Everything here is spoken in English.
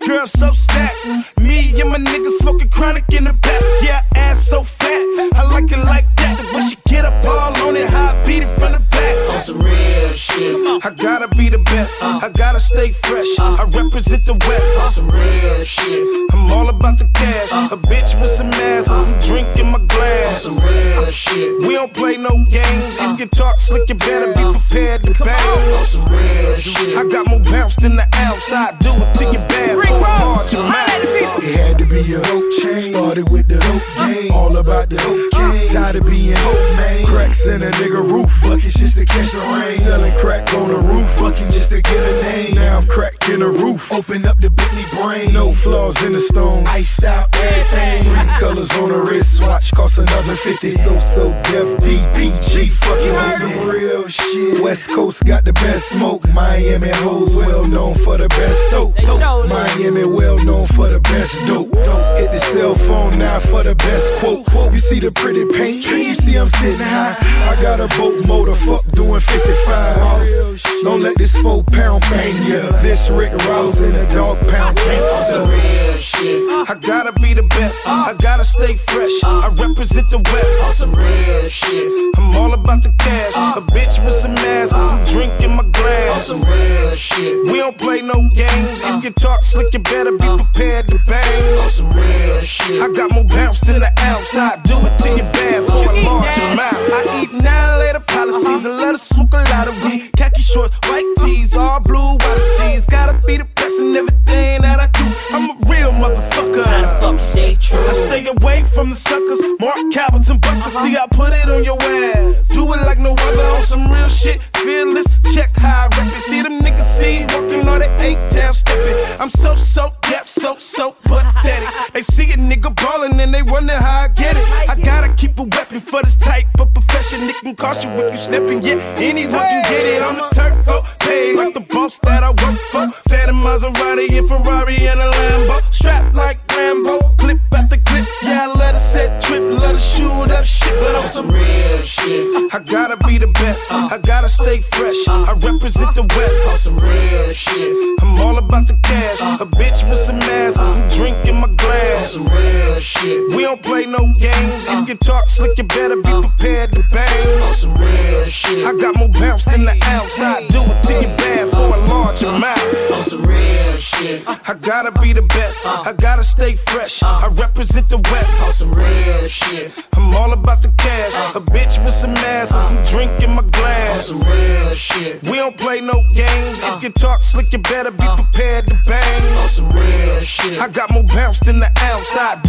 girl so stacked. Me and my niggas smoking chronic in the back. Yeah, ass so fat, I like it like that. The way she get up all on it, how I beat it from the back. On some real shit, I gotta be the best, I gotta stay fresh. I represent the West. on some real shit, I'm all about the cash. A bitch with some ass and some drink in my on glass. some real shit, We don't play no games. If you talk slick, you better be prepared to bang. on some real shit. I got more bounce than the ounce. I do it to your bad for a large amount. It had to be a dope chain. Started with the dope game. All about the dope game. Tired of being hope, man. Cracks in a nigga roof. Buckets just to catch the rain. Selling crack on the roof. Fucking just to get a name. Now I'm cracked in the roof. Open up the Bentley brain. No flaws in the stone. Iced out everything. Green colors on the wrist. Watch cost another 50. So Def DPG. Fucking on some real shit. West Coast got the best smoke. Miami hoes well known for the best dope. Miami well known for the best dope. Don't hit the cell phone now for the best quote. You see the pretty paint, you see I'm sitting high. I got a boat motor, fuck doing 55. Don't let this 4-pound bang ya. This Rick Ross in a dog pound On gangster. some real shit, I gotta be the best, I gotta stay fresh. I represent the on West. some real shit, I'm all about the cash. A bitch with some ass and some drink in my on glass. some real shit, We don't play no games. If you talk slick, you better be prepared to bang. on some real shit, I got more bounce than the ounce. I do it to your bad for a large amount. I eat 9 later policies and let her smoke a lot of weed. Khaki shorts, white tees, all blue, white seas. Gotta be the best in everything that I do. I'm a real motherfucker. how the fuck stay true? I stay away from the suckers, Mark Calvins and Buster. See, I put it on your ass. Do it like no other on some real shit. Fearless, check how I rep it. See them niggas see walking on that 8-tail stepping. I'm so depth, so pathetic. They see a nigga ballin' and they wonder how I get it. I gotta keep a weapon for this type of profession. It can cost you if you slippin', yeah. Anyone can get it on the turf, paid like the boss that I work for. Fed a Maserati and Ferrari and a Lambo. Strapped like Rambo, clip after clip. Yeah, I let her set trip, let her shoot up shit. But on some Real shit, I gotta be the best, I gotta stay fresh. I represent the on West. some real shit, I'm all about the cash. A bitch with some ass and some drink in my on glass. some real shit, We don't play no games. If you talk slick, you better be prepared to bang. on some real shit, I got more bounce than the ounce. I do it to your bad for a large amount. on some real shit, I gotta be the best, I gotta stay fresh. I represent the on West. some real shit, I'm all about the cash. A bitch with some ass and some drink in my on glass. some real shit, We don't play no games. If you talk slick, you better be prepared to bang. on some real shit. I got more bounce than the ounce. I